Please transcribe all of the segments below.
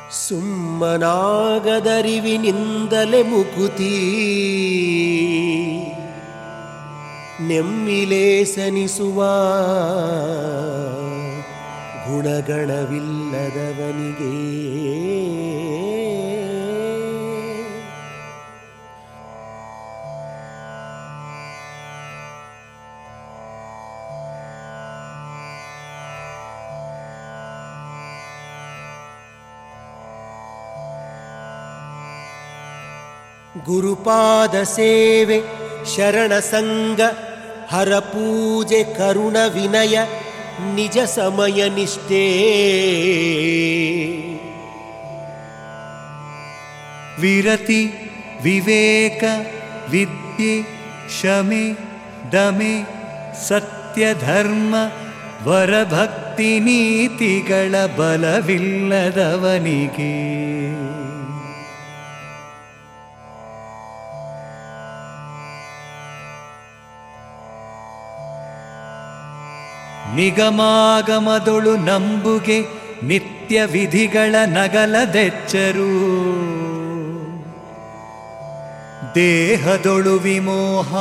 ಸುಮ್ಮನಾಗದರಿವಿನಿಂದಲೇ ಮುಕುತಿ ನೆಮ್ಮಿಲೇಸನಿಸುವ ಗುಣಗಣವಿಲ್ಲದವನಿಗೆ ಗುರುಪಾದ ಸೇವೆ ಶರಣ ಸಂಗ ಹರಪೂಜೆ ಕರುಣ ವಿನಯ ನಿಜ ಸಮಯ ನಿಷ್ಠೆ ವಿರತಿ ವಿವೇಕ ವಿದ್ಯೆ ಶಮೆ ದಮೆ ಸತ್ಯ ಧರ್ಮ ವರಭಕ್ತಿ ನೀತಿಗಳ ಬಲವಿಲ್ಲದವನಿಗೆ ನಿಗಮಾಗಮದೊಳು ನಂಬುಗೆ ನಿತ್ಯ ವಿಧಿಗಳ ನಗಲದೆಚ್ಚರು ದೇಹದೊಳು ವಿಮೋಹ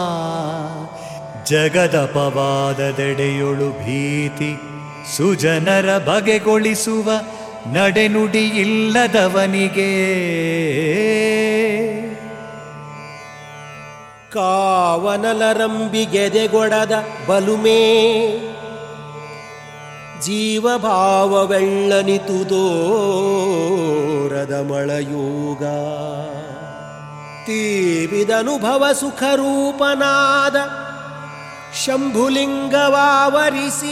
ಜಗದಪವಾದದೆಡೆಯೊಳು ಭೀತಿ ಸುಜನರ ಬಗೆಗೊಳಿಸುವ ನಡೆನುಡಿ ಇಲ್ಲದವನಿಗೆ ಕಾವನಲರಂಬಿಗೆದೆಗೊಡದ ಬಲುಮೇ ಜೀವಭಾವವೆಳ್ಳನಿತುದೋರದ ಮಳಯೋಗ ತೀವಿದನುಭವ ಸುಖರೂಪನಾದ ಶಂಭುಲಿಂಗವಾವರಿಸಿ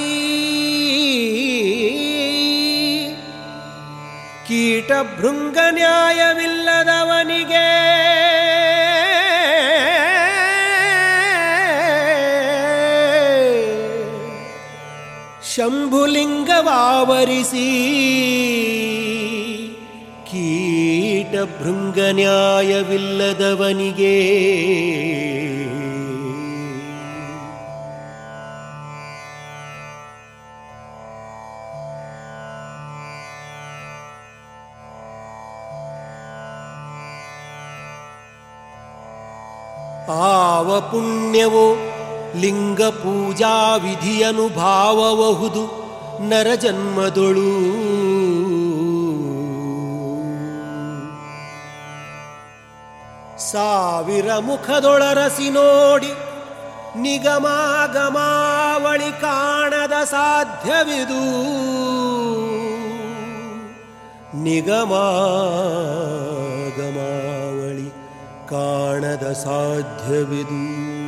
ಕೀಟಭೃಂಗ ನ್ಯಾಯವಿಲ್ಲದವನಿಗೆ ಶಂಭುಲಿಂಗವಾವರಿಸಿ ಕೀಟಭೃಂಗ ನ್ಯಾಯವಿಲ್ಲದವನಿಗೆ ಆವ ಪುಣ್ಯವೋ ಲಿಂಗ ಪೂಜಾ ವಿಧಿಯನುಭಾವಬಹುದು ನರಜನ್ಮದೊಳು ಸಾವಿರ ಮುಖದೊಳರಸಿ ನೋಡಿ ನಿಗಮಾಗಮಾವಳಿ ಕಾಣದ ಸಾಧ್ಯವಿದು ನಿಗಮಾಗಮಾವಳಿ ಕಾಣದ ಸಾಧ್ಯವಿದು